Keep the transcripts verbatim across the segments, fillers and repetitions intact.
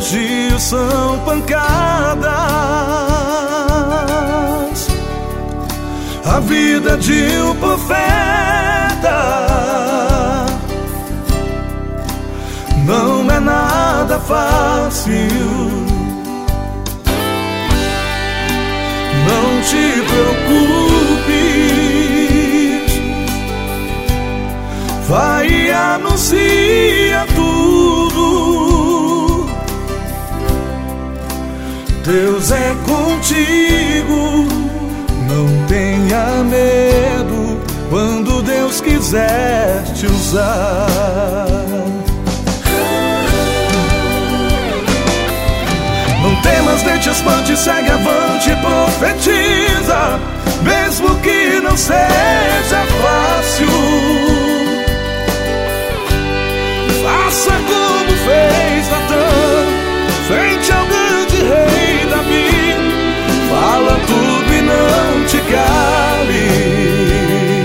Elogios são pancadas. A vida de um profeta não é nada fácil. Não te preocupes, vai e anuncia tudo. Deus é contigo, não tenha medo quando Deus quiser te usar. Não temas, nem te espante, segue avante, profetiza, mesmo que não seja fácil. Faça como fez Natã, frente ao grande rei Davi. Fala tudo e não te cales.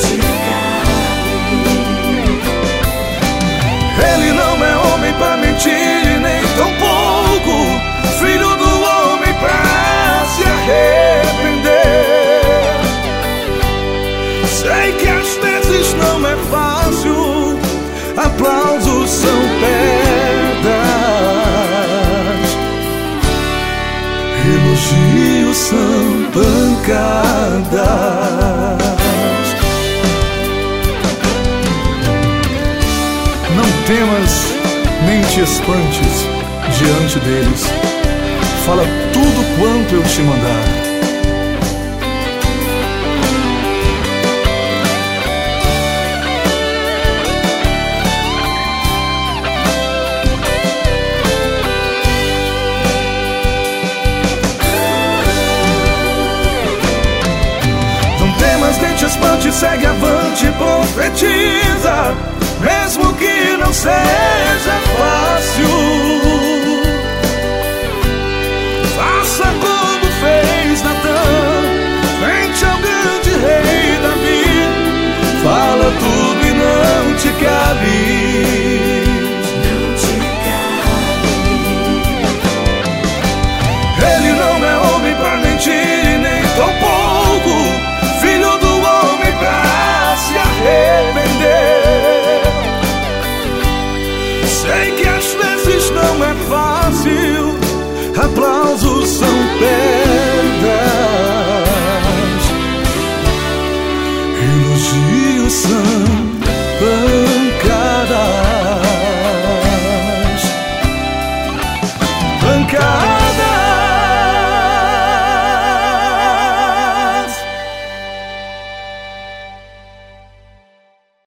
Ele não é homem pra mentir, nem tão pouco filho do homem pra se arrepender. Sei que às vezes não é fácil, aplausos são pedras, elogios são pancadas. Não temas, nem te espantes diante deles. Fala tudo quanto eu te mandar. Não temas, nem te espante, segue avante, profetiza, mesmo que não seja